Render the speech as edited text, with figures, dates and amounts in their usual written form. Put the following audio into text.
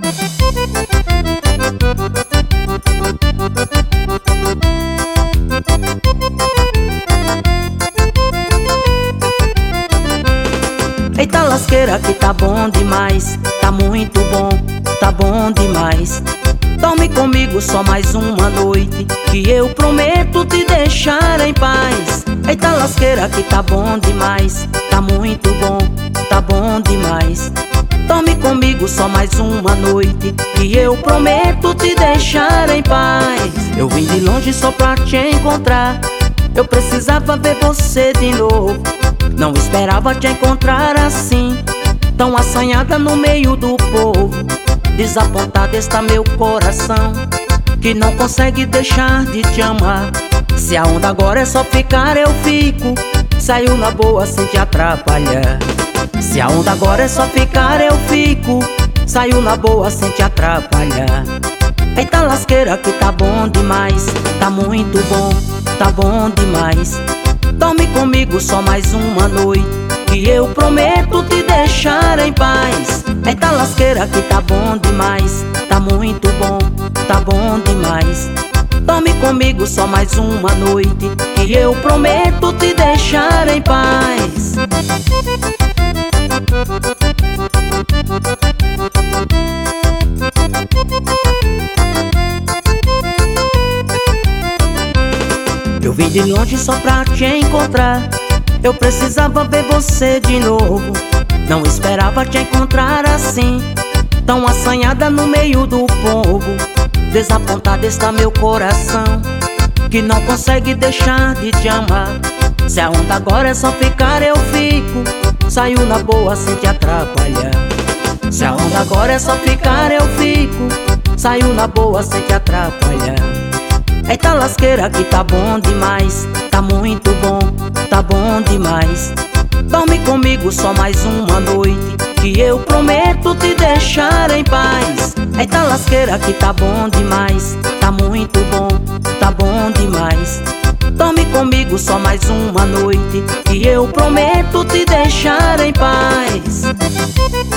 Eita lasqueira que tá bom demais, tá muito bom, tá bom demais. Dorme comigo só mais uma noite, que eu prometo te deixar em paz. Eita lasqueira que tá bom demais, tá muito bom, tá bom demais. Dorme comigo só mais uma noite, que eu prometo te deixar em paz. Eu vim de longe só pra te encontrar, eu precisava ver você de novo. Não esperava te encontrar assim, tão assanhada no meio do povo. Desapontado está meu coração, que não consegue deixar de te amar. Se a onda agora é só ficar, eu fico. Saiu na boa sem te atrapalhar. Se a onda agora é só ficar, eu fico. Saiu na boa sem te atrapalhar. Eita lasqueira que tá bom demais, tá muito bom, tá bom demais. Dorme comigo só mais uma noite, que eu prometo te deixar em paz. Eita lasqueira que tá bom demais, tá muito bom, tá bom demais. Dorme comigo só mais uma noite, que eu prometo te deixar em paz. Eu vim de longe só pra te encontrar, eu precisava ver você de novo. Não esperava te encontrar assim, tão assanhada no meio do povo. Desapontado está meu coração, que não consegue deixar de te amar. Se a onda agora é só ficar, eu fico. Saiu na boa sem te atrapalhar. Se a onda agora é só ficar, eu fico. Saiu na boa sem te atrapalhar. Eita lasqueira que tá bom demais, tá muito bom, tá bom demais. Dorme comigo só mais uma noite, que eu prometo te deixar em paz. Eita lasqueira que tá bom demais, tá muito bom, tá bom demais. Dorme comigo só mais uma noite, que eu prometo te deixar em paz.